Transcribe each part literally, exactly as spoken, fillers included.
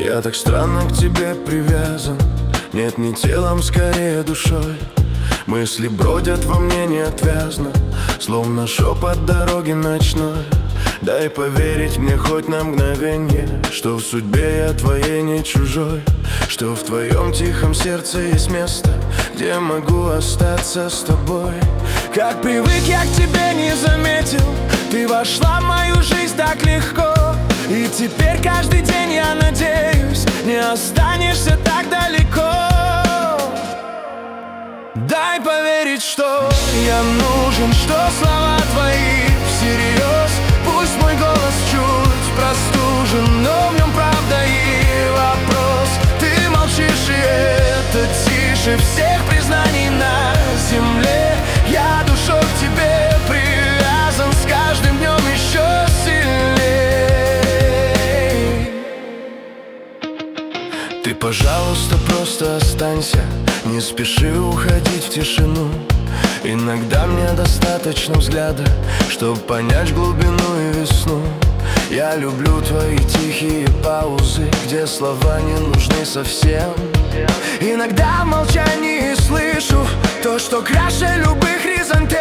Я так странно к тебе привязан. Нет, не телом, скорее душой. Мысли бродят во мне неотвязно, словно шепот дороги ночной. Дай поверить мне хоть на мгновенье, что в судьбе я твоей не чужой, что в твоем тихом сердце есть место, где могу остаться с тобой. Как привык я к тебе, не заметил, ты вошла в мою жизнь так легко. И теперь каждый день я надеюсь, не останешься так далеко. Дай поверить, что я нужен, что слова твои всерьез. Пусть мой голос чуть простужен, но в нем правда и вопрос. Ты молчишь, и это тише всех признаний на земле. Я душой к тебе привязан, с каждым днем еще сильней. Ты, пожалуйста, просто останься, не спеши уходить в тишину. Иногда мне достаточно взгляда, чтобы понять глубину и весну. Я люблю твои тихие паузы, где слова не нужны совсем. Иногда в молчании слышу то, что краше любых хризантем.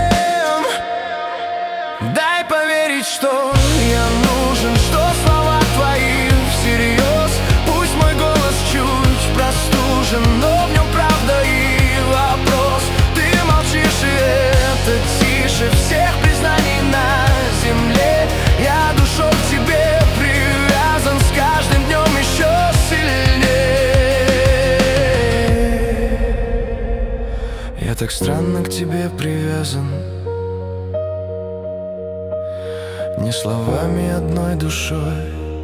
Дай поверить, что я нужен, что слова твои всерьез. Пусть мой голос чуть простужен, но в нем правда и вопрос. Ты молчишь, и это тише всех признаний на земле. Я душой к тебе привязан, с каждым днем еще сильнее. Я так странно к тебе привязан, не словами, одной душой.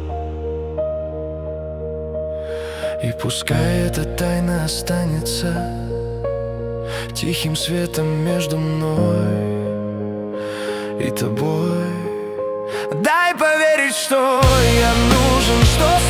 И пускай эта тайна останется тихим светом между мной и тобой. Дай поверить, что я нужен, что